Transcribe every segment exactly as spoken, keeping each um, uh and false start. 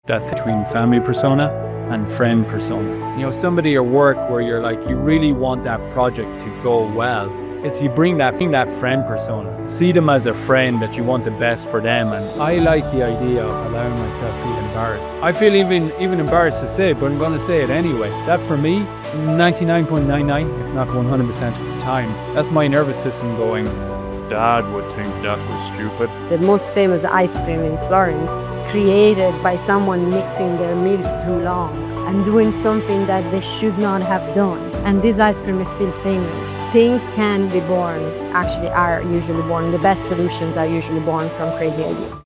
That's between family persona and friend persona. You know, somebody at work where you're like, you really want that project to go well. It's you bring that, bring that friend persona. See them as a friend that you want the best for them. And I like the idea of allowing myself to feel embarrassed. I feel even even embarrassed to say it, but I'm going to say it anyway. That for me, ninety-nine point nine nine, if not one hundred percent of the time, that's my nervous system going, Dad would think that was stupid. The most famous ice cream in Florence, created by someone mixing their milk too long and doing something that they should not have done. And this ice cream is still famous. Things can be born, actually are usually born. The best solutions are usually born from crazy ideas.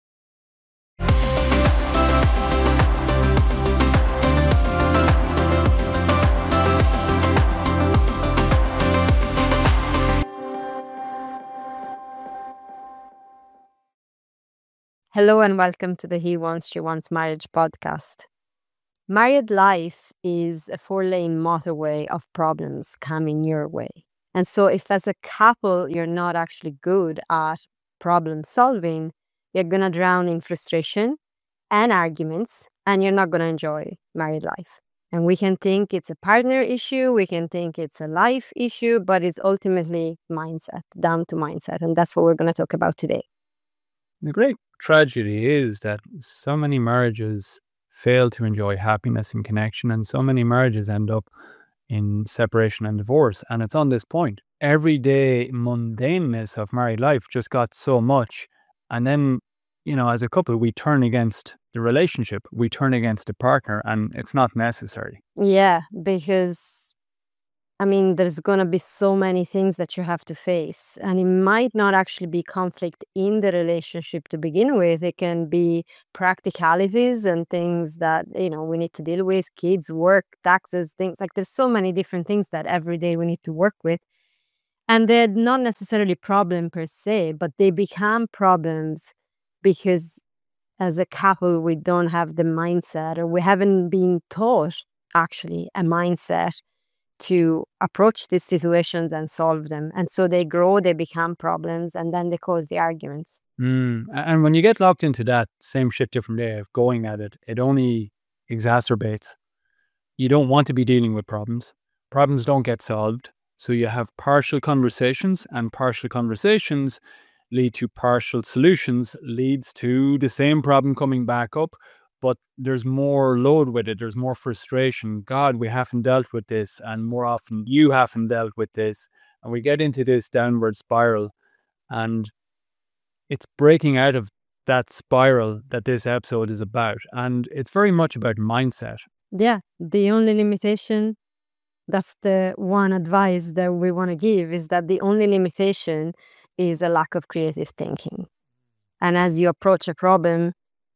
Hello and welcome to the He Wants, She Wants Marriage podcast. Married life is a four-lane motorway of problems coming your way. And so if as a couple you're not actually good at problem solving, you're going to drown in frustration and arguments, and you're not going to enjoy married life. And we can think it's a partner issue, we can think it's a life issue, but it's ultimately mindset, down to mindset. And that's what we're going to talk about today. The great tragedy is that so many marriages fail to enjoy happiness and connection, and so many marriages end up in separation and divorce. And it's on this point. Everyday mundaneness of married life just got so much. And then, you know, as a couple, we turn against the relationship, we turn against the partner, and it's not necessary. Yeah, because I mean, there's going to be so many things that you have to face, and it might not actually be conflict in the relationship to begin with. It can be practicalities and things that, you know, we need to deal with, kids, work, taxes, things like there's so many different things that every day we need to work with. And they're not necessarily problem per se, but they become problems because as a couple, we don't have the mindset, or we haven't been taught actually a mindset to approach these situations and solve them. And so they grow, they become problems, and then they cause the arguments. Mm. And when you get locked into that same shit, different day of going at it, it only exacerbates. You don't want to be dealing with problems. Problems don't get solved. So you have partial conversations, and partial conversations lead to partial solutions, leads to the same problem coming back up. But there's more load with it. There's more frustration. God, we haven't dealt with this. And more often, you haven't dealt with this. And we get into this downward spiral. And it's breaking out of that spiral that this episode is about. And it's very much about mindset. Yeah, the only limitation, that's the one advice that we want to give, is that the only limitation is a lack of creative thinking. And as you approach a problem,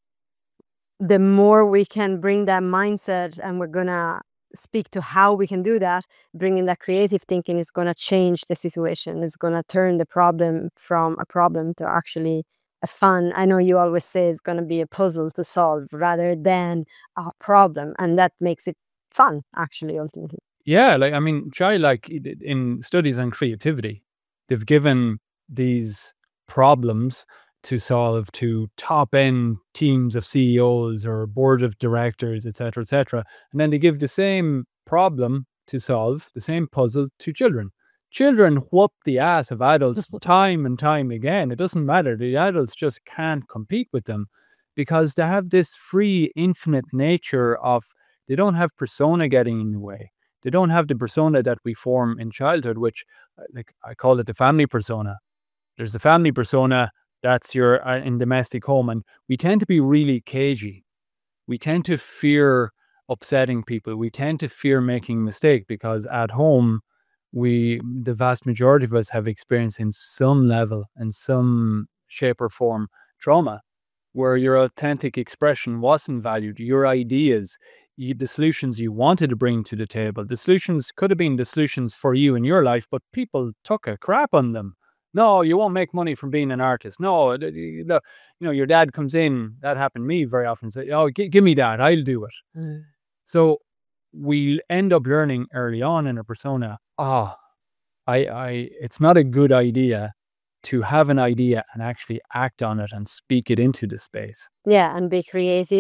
the more we can bring that mindset, and we're going to speak to how we can do that, bringing that creative thinking is going to change the situation. It's going to turn the problem from a problem to actually a fun. I know you always say it's going to be a puzzle to solve rather than a problem. And that makes it fun, actually, ultimately. Yeah, like, I mean, try like in studies on creativity, they've given these problems to solve to top-end teams of C E Os or board of directors, et cetera, et cetera. And then they give the same problem to solve, the same puzzle to children. Children whoop the ass of adults time and time again. It doesn't matter. The adults just can't compete with them because they have this free, infinite nature of, they don't have persona getting in the way. They don't have the persona that we form in childhood, which like I call it the family persona. There's the family persona. That's your uh, in domestic home. And we tend to be really cagey. We tend to fear upsetting people. We tend to fear making a mistake because at home, we, the vast majority of us have experienced in some level, in some shape or form, trauma, where your authentic expression wasn't valued. Your ideas, you, the solutions you wanted to bring to the table, the solutions could have been the solutions for you in your life, but people took a crap on them. No, you won't make money from being an artist. No, you know, your dad comes in, that happened to me very often, say, oh, g- give me that, I'll do it. Mm. So we end up learning early on in a persona, ah, oh, I, I, it's not a good idea to have an idea and actually act on it and speak it into the space. Yeah, and be creative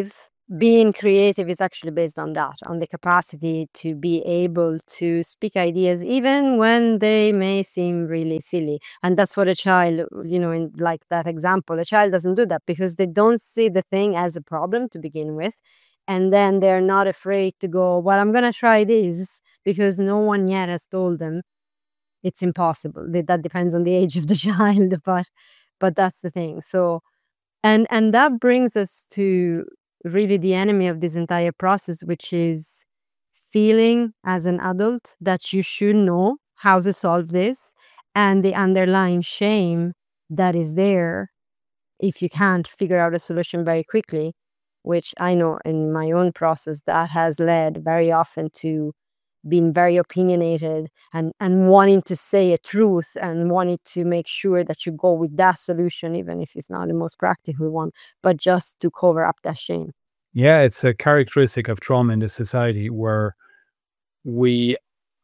being creative is actually based on that, on the capacity to be able to speak ideas even when they may seem really silly. And that's what a child, you know, in like that example, a child doesn't do that because they don't see the thing as a problem to begin with. And then they're not afraid to go, well, I'm going to try this because no one yet has told them it's impossible. That that depends on the age of the child, but but that's the thing. So and and that brings us to really the enemy of this entire process, which is feeling as an adult that you should know how to solve this, and the underlying shame that is there if you can't figure out a solution very quickly, which I know in my own process that has led very often to being very opinionated and, and wanting to say a truth and wanting to make sure that you go with that solution, even if it's not the most practical one, but just to cover up that shame. Yeah, it's a characteristic of trauma in this society where we,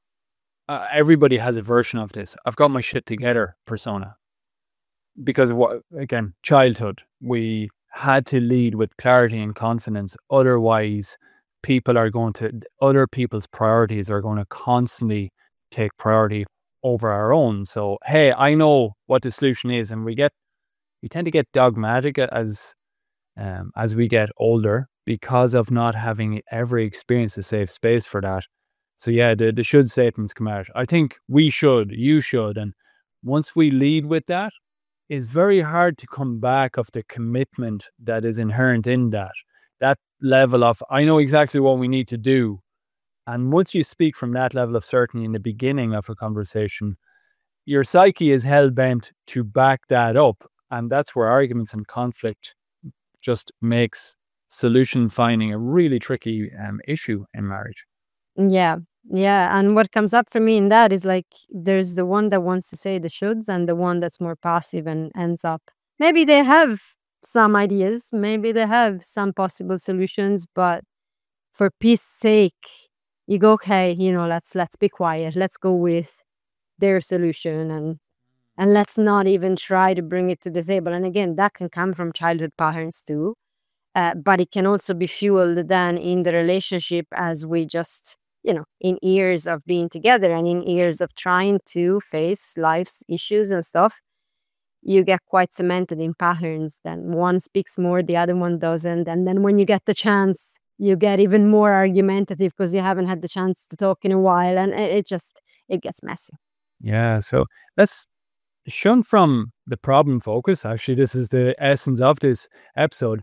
uh, everybody has a version of this. I've got my shit together persona. Because of what, again, childhood, we had to lead with clarity and confidence. Otherwise, people are going to, other people's priorities are going to constantly take priority over our own. So, hey, I know what the solution is. And we get, we tend to get dogmatic as, um, as we get older because of not having ever experienced a safe space for that. So yeah, the, the should statements come out. I think we should, you should. And once we lead with that, it's very hard to come back of the commitment that is inherent in that. That level of, I know exactly what we need to do. And once you speak from that level of certainty in the beginning of a conversation, your psyche is hell-bent to back that up. And that's where arguments and conflict just makes solution finding a really tricky um, issue in marriage. Yeah. Yeah. And what comes up for me in that is like there's the one that wants to say the shoulds and the one that's more passive and ends up. Maybe they have some ideas, maybe they have some possible solutions, but for peace sake, you go, okay, you know, let's let's be quiet. Let's go with their solution and and let's not even try to bring it to the table. And again, that can come from childhood patterns too. Uh, but it can also be fueled then in the relationship as we just, you know, in years of being together and in years of trying to face life's issues and stuff, you get quite cemented in patterns. Then one speaks more, the other one doesn't. And then when you get the chance, you get even more argumentative because you haven't had the chance to talk in a while. And it, it just, it gets messy. Yeah. So let's shun from the problem focus. Actually, this is the essence of this episode.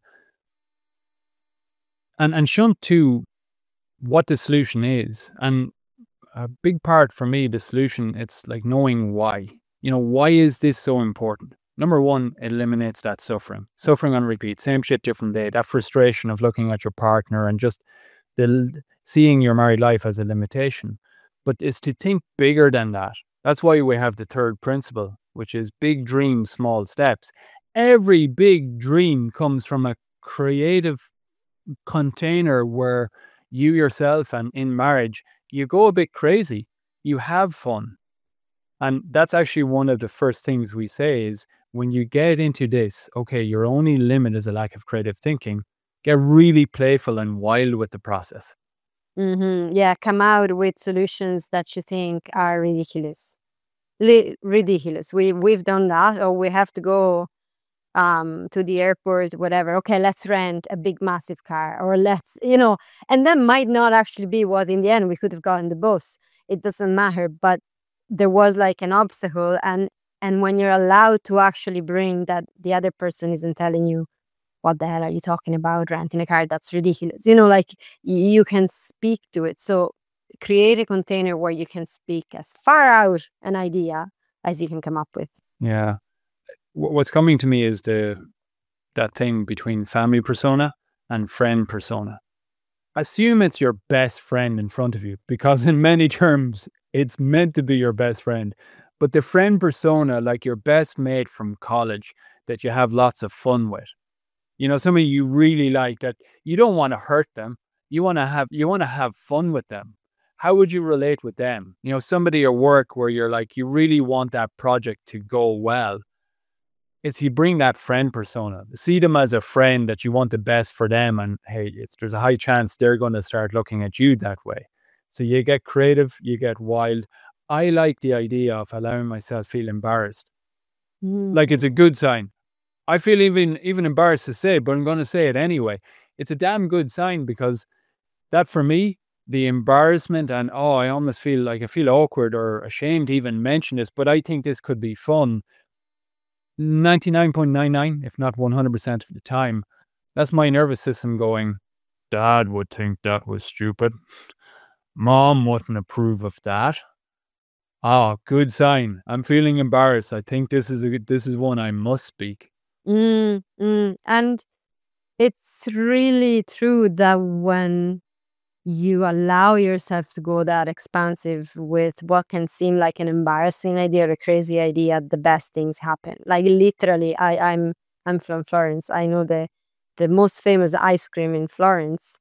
And, and shun to what the solution is. And a big part for me, the solution, it's like knowing why. You know, why is this so important? Number one, it eliminates that suffering. Suffering on repeat, same shit, different day. That frustration of looking at your partner and just the seeing your married life as a limitation. But it's to think bigger than that. That's why we have the third principle, which is big dreams, small steps. Every big dream comes from a creative container where you yourself and in marriage, you go a bit crazy, you have fun. And that's actually one of the first things we say is when you get into this, okay, your only limit is a lack of creative thinking, get really playful and wild with the process. Mm-hmm. Yeah, come out with solutions that you think are ridiculous. Li- ridiculous. We, we've done that, or we have to go um to the airport, whatever. Okay, let's rent a big massive car, or let's, you know, and that might not actually be what in the end we could have gotten the bus. It doesn't matter, but there was like an obstacle, and and when you're allowed to actually bring that, the other person isn't telling you, what the hell are you talking about, renting a car, that's ridiculous, you know, like you can speak to it. So create a container where you can speak as far out an idea as you can come up with. Yeah. What's coming to me is the that thing between family persona and friend persona. Assume it's your best friend in front of you, because in many terms, it's meant to be your best friend. But the friend persona, like your best mate from college that you have lots of fun with, you know, somebody you really like that you don't want to hurt them. You want to have, you want to have fun with them. How would you relate with them? You know, somebody at work where you're like, you really want that project to go well. it's you bring that friend persona, see them as a friend that you want the best for them, and hey, it's there's a high chance they're going to start looking at you that way. So you get creative, you get wild. I like the idea of allowing myself feel embarrassed. Like it's a Mm. good sign. I feel even even embarrassed to say it, but I'm going to say it anyway. It's a damn good sign, because that for me, the embarrassment and oh, I almost feel like I feel awkward or ashamed to even mention this, but I think this could be fun. ninety-nine point nine nine, if not one hundred percent of the time, that's my nervous system going, Dad would think that was stupid. Mom wouldn't approve of that. Oh, good sign. I'm feeling embarrassed. I think this is a good- this is one I must speak. Mm, mm. And it's really true that when you allow yourself to go that expansive with what can seem like an embarrassing idea or a crazy idea, the best things happen. Like literally, I, I'm I'm from Florence. I know the the most famous ice cream in Florence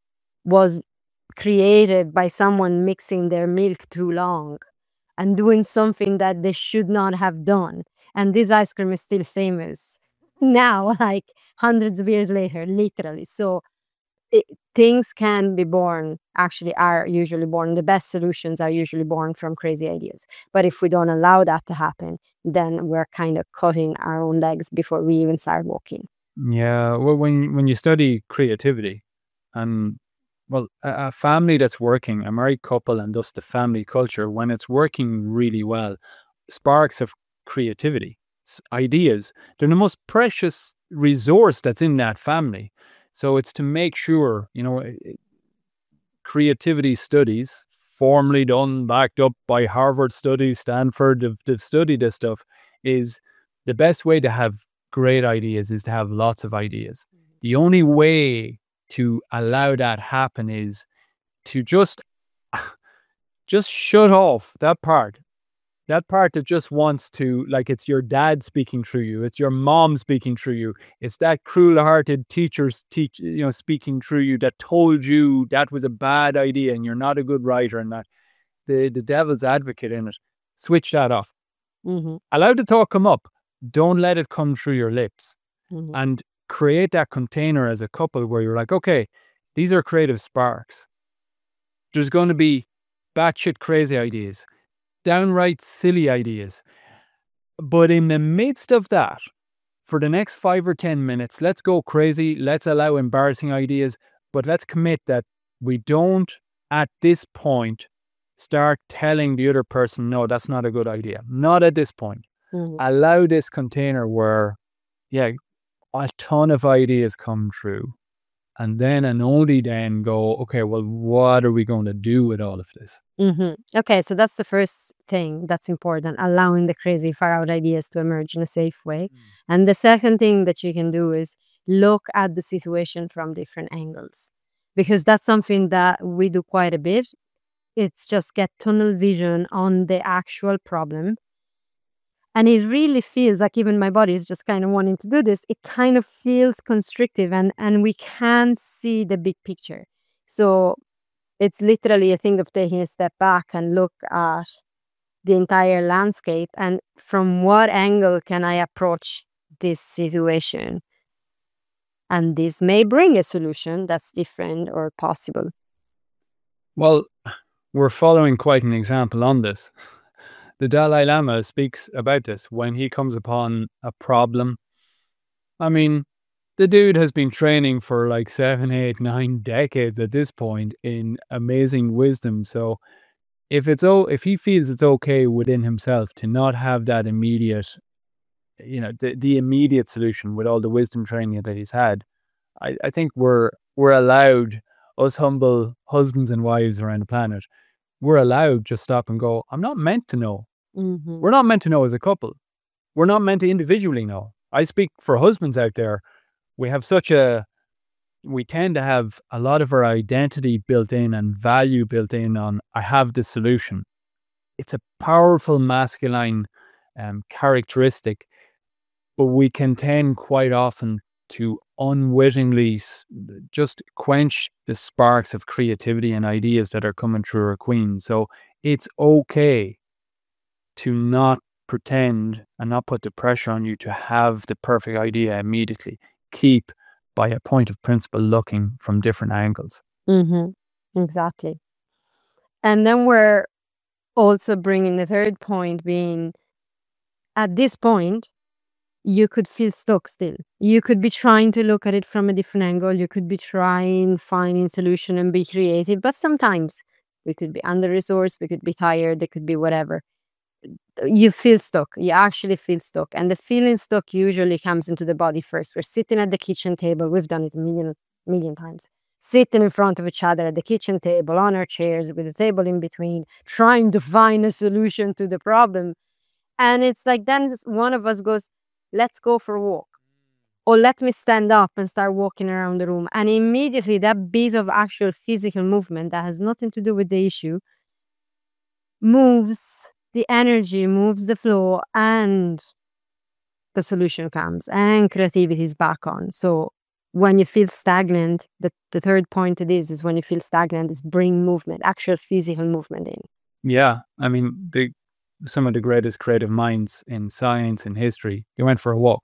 was created by someone mixing their milk too long and doing something that they should not have done. And this ice cream is still famous now, like hundreds of years later, literally. So it, things can be born, actually are usually born. The best solutions are usually born from crazy ideas. But if we don't allow that to happen, then we're kind of cutting our own legs before we even start walking. Yeah, well, when when you study creativity, and well, a, a family that's working, a married couple, and thus the family culture, when it's working really well, sparks of creativity, s- ideas, they're the most precious resource that's in that family. So it's to make sure, you know, i- i- creativity studies, formally done, backed up by Harvard studies, Stanford, they've, they've studied this stuff, is the best way to have great ideas is to have lots of ideas. The only way to allow that happen is to just just shut off that part. That part that just wants to, like, it's your dad speaking through you, it's your mom speaking through you, it's that cruel-hearted teacher's teach, you know, speaking through you that told you that was a bad idea and you're not a good writer, and that the the devil's advocate in it. Switch that off. Hmm. Allow the thought come up. Don't let it come through your lips. Hmm. And create that container as a couple where you're like, okay, these are creative sparks. There's going to be batshit crazy ideas, downright silly ideas. But in the midst of that, for the next five or ten minutes, let's go crazy. Let's allow embarrassing ideas, but let's commit that we don't, at this point, start telling the other person, no, that's not a good idea. Not at this point. Hmm. Allow this container where, yeah, a ton of ideas come through. And then and only then go, okay, well, what are we going to do with all of this? Hmm. Okay, so that's the first thing that's important, allowing the crazy, far out ideas to emerge in a safe way. And the second thing that you can do is look at the situation from different angles, because that's something that we do quite a bit. It's just get tunnel vision on the actual problem. And it really feels like even my body is just kind of wanting to do this. It kind of feels constrictive, and, and we can't see the big picture. So it's literally a thing of taking a step back and look at the entire landscape and from what angle can I approach this situation. And this may bring a solution that's different or possible. Well, we're following quite an example on this. The Dalai Lama speaks about this when he comes upon a problem. I mean, the dude has been training for like seven, eight, nine decades at this point in amazing wisdom. So if it's oh, if he feels it's okay within himself to not have that immediate, you know, the, the immediate solution with all the wisdom training that he's had, I, I think we're we're allowed, us humble husbands and wives around the planet, we're allowed to stop and go, I'm not meant to know. Mm-hmm. We're not meant to know as a couple. We're not meant to individually know. I speak for husbands out there. We have such a, we tend to have a lot of our identity built in and value built in on, I have the solution. It's a powerful masculine um, characteristic, but we can tend quite often to unwittingly s- just quench the sparks of creativity and ideas that are coming through our queen. So it's okay to not pretend and not put the pressure on you to have the perfect idea immediately. Keep, by a point of principle, looking from different angles. Mm-hmm. Exactly. And then we're also bringing the third point being, at this point, you could feel stuck still. You could be trying to look at it from a different angle. You could be trying, finding solution and be creative. But sometimes we could be under-resourced, we could be tired, there could be whatever. You feel stuck. You actually feel stuck. And the feeling stuck usually comes into the body first. We're sitting at the kitchen table. We've done it a million, million times. Sitting in front of each other at the kitchen table, on our chairs, with the table in between, trying to find a solution to the problem. And it's like then one of us goes, let's go for a walk. Or let me stand up and start walking around the room. And immediately that bit of actual physical movement that has nothing to do with the issue moves the energy, moves the flow, and the solution comes and creativity is back on. So when you feel stagnant, the, the third point to this is when you feel stagnant is bring movement, actual physical movement in. Yeah. I mean, the some of the greatest creative minds in science and history, they went for a walk.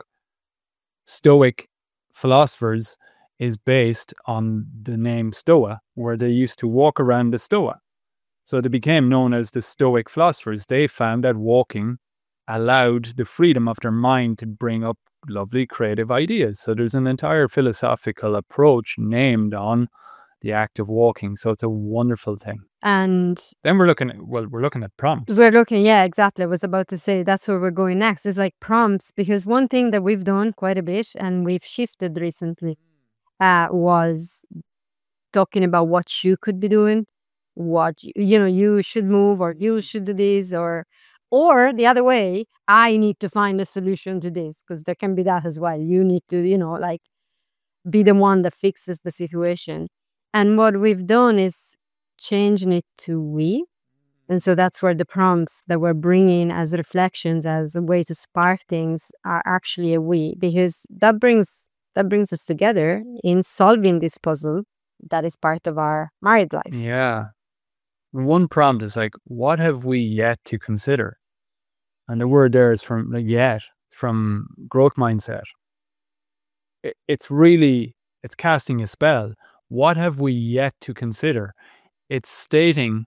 Stoic philosophers is based on the name Stoa, where they used to walk around the Stoa. So they became known as the Stoic philosophers. They found that walking allowed the freedom of their mind to bring up lovely creative ideas. So there's an entire philosophical approach named on the act of walking. So it's a wonderful thing. And then we're looking at, well, we're looking at prompts. We're looking, yeah, exactly. I was about to say that's where we're going next. Is like prompts, because one thing that we've done quite a bit and we've shifted recently uh, was talking about what you could be doing, what, you know, you should move or you should do this, or, or the other way, I need to find a solution to this, because there can be that as well. You need to, you know, like be the one that fixes the situation. And what we've done is changing it to we. And so that's where the prompts that we're bringing as reflections, as a way to spark things, are actually a we, because that brings that brings us together in solving this puzzle that is part of our married life. Yeah. One prompt is like, what have we yet to consider? And the word there is from like yet, from growth mindset. It, it's really, it's casting a spell. What have we yet to consider? It's stating,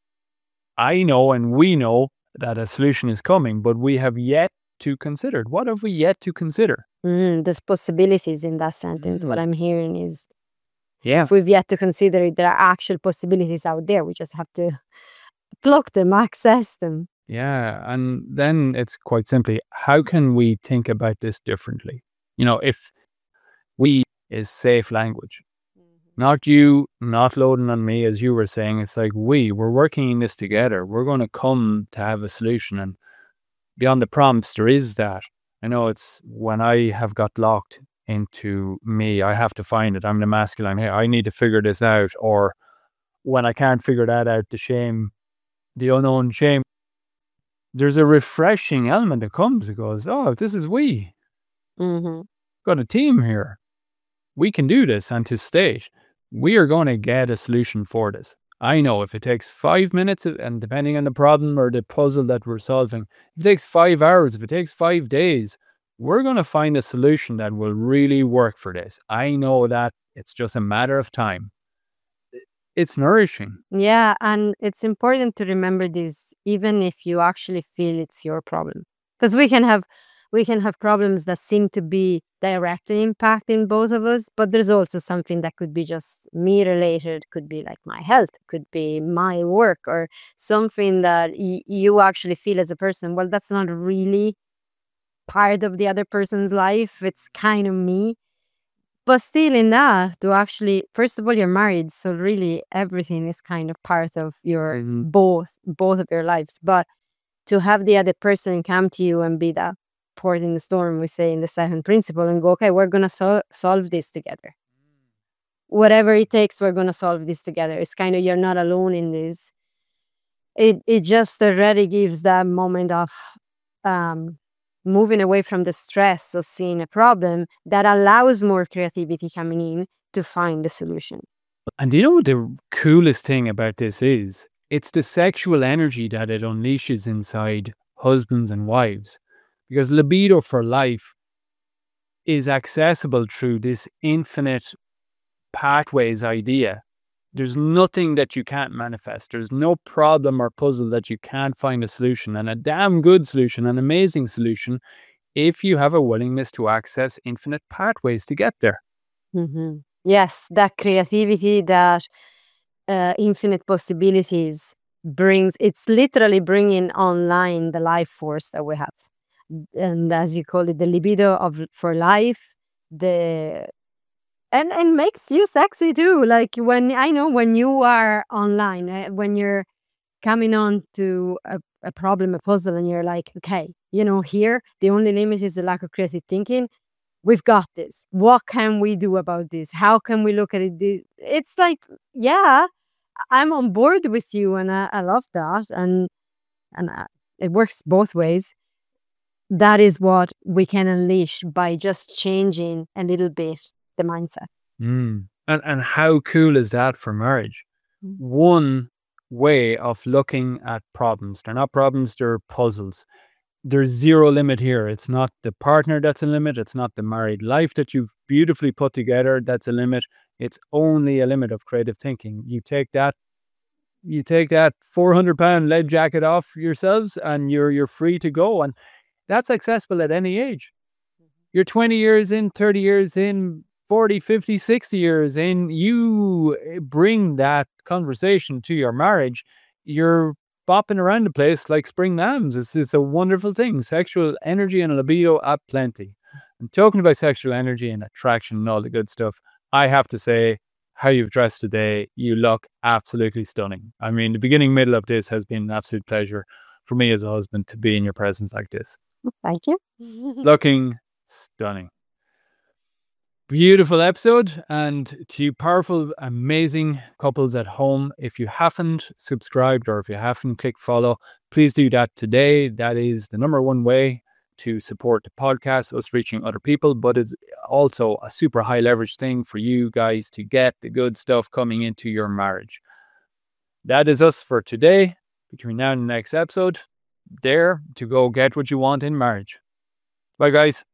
I know and we know that a solution is coming, but we have yet to consider it. What have we yet to consider? Mm, there's possibilities in that sentence. Mm. What I'm hearing is, yeah, if we've yet to consider it, there are actual possibilities out there. We just have to pluck them, access them. Yeah. And then it's quite simply, how can we think about this differently? You know, if we is safe language. Not you, not loading on me, as you were saying. It's like we, we're working in this together. We're going to come to have a solution. And beyond the prompts, there is that. I know it's when I have got locked into me, I have to find it. I'm the masculine here. I need to figure this out. Or when I can't figure that out, the shame, the unknown shame. There's a refreshing element that comes. It goes, oh, this is we. Mm-hmm. Got a team here. We can do this. And to state, we are going to get a solution for this. I know if it takes five minutes, and depending on the problem or the puzzle that we're solving, if it takes five hours, if it takes five days, we're going to find a solution that will really work for this. I know that it's just a matter of time. It's nourishing. Yeah, and it's important to remember this, even if you actually feel it's your problem. Because we can have we can have problems that seem to be directly impacting both of us, but there's also something that could be just me related, could be like my health, could be my work, or something that y- you actually feel as a person, well, that's not really part of the other person's life. It's kind of me. But still in that, to actually, first of all, you're married, so really everything is kind of part of your Mhm. both, both of your lives. But to have the other person come to you and be that port in the storm, we say in the second principle, and go, okay, we're going to so- solve this together. Whatever it takes, we're going to solve this together. It's kind of, you're not alone in this. It it just already gives that moment of um, moving away from the stress of seeing a problem that allows more creativity coming in to find the solution. And do you know what the coolest thing about this is? It's the sexual energy that it unleashes inside husbands and wives, because libido for life is accessible through this infinite pathways idea. There's nothing that you can't manifest. There's no problem or puzzle that you can't find a solution, and a damn good solution, an amazing solution, if you have a willingness to access infinite pathways to get there. Mm-hmm. Yes, that creativity, that uh, infinite possibilities brings, it's literally bringing online the life force that we have. And as you call it, the libido of for life, the and and makes you sexy too. Like when I know when you are online, uh, when you're coming on to a, a problem, a puzzle, and you're like, okay, you know, here the only limit is the lack of creative thinking. We've got this. What can we do about this? How can we look at it? It's like, yeah, I'm on board with you, and I, I love that, and and uh, it works both ways. That is what we can unleash by just changing a little bit the mindset. Mm. And and how cool is that for marriage? Mm. One way of looking at problems. They're not problems, they're puzzles. There's zero limit here. It's not the partner that's a limit. It's not the married life that you've beautifully put together that's a limit. It's only a limit of creative thinking. You take that, you take that four hundred pound lead jacket off yourselves, and you're you're free to go. And that's accessible at any age. You're twenty years in, thirty years in, forty, fifty, sixty years in, you bring that conversation to your marriage, you're bopping around the place like spring lambs. It's, it's a wonderful thing. Sexual energy and libido at plenty. And talking about sexual energy and attraction and all the good stuff, I have to say, how you've dressed today, you look absolutely stunning. I mean, the beginning, middle of this has been an absolute pleasure for me as a husband to be in your presence like this. Thank you. Looking stunning. Beautiful episode. And to you powerful, amazing couples at home, if you haven't subscribed or if you haven't clicked follow, please do that today. That is the number one way to support the podcast, us reaching other people, but it's also a super high leverage thing for you guys to get the good stuff coming into your marriage. That is us for today. Between now and the next episode, dare to go get what you want in marriage. Bye, guys.